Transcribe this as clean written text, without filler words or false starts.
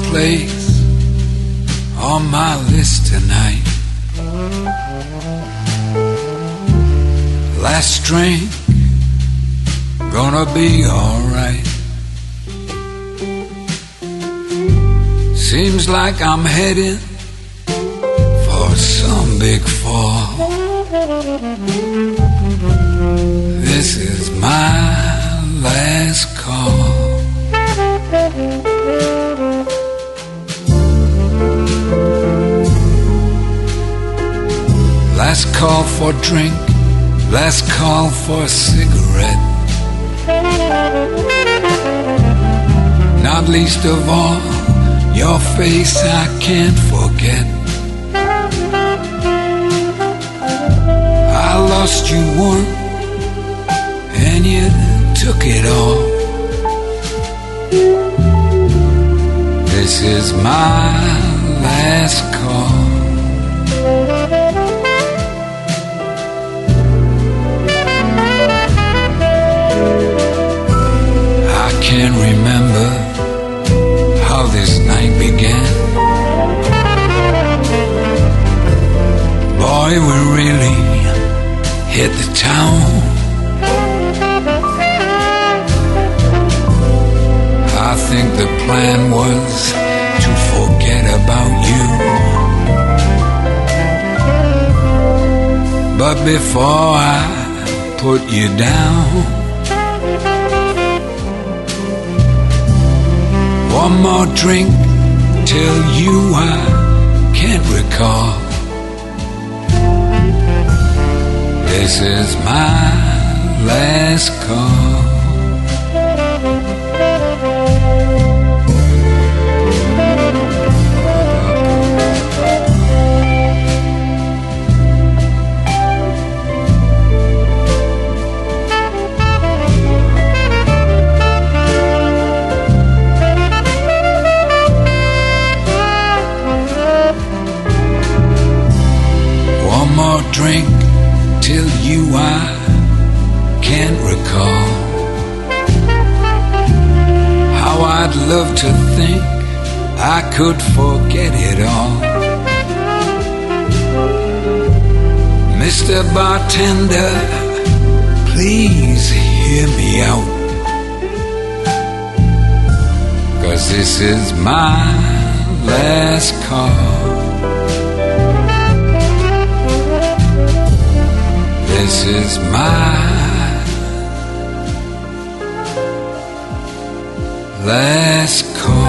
place on my list tonight. Last drink, gonna be alright. Seems like I'm heading for some big fall. This is my last call. Last call for drink, last call for a cigarette. Not least of all, your face I can't forget. I lost you once, and you took it all. This is my last call. I can't remember how this night began. Boy, we really hit the town. I think the plan was to forget about you. But before I put you down, one more drink till you I can't recall. This is my last call. More drink till you I can't recall. How I'd love to think I could forget it all. Mr. Bartender, please hear me out, 'cause this is my last call. This is my last call.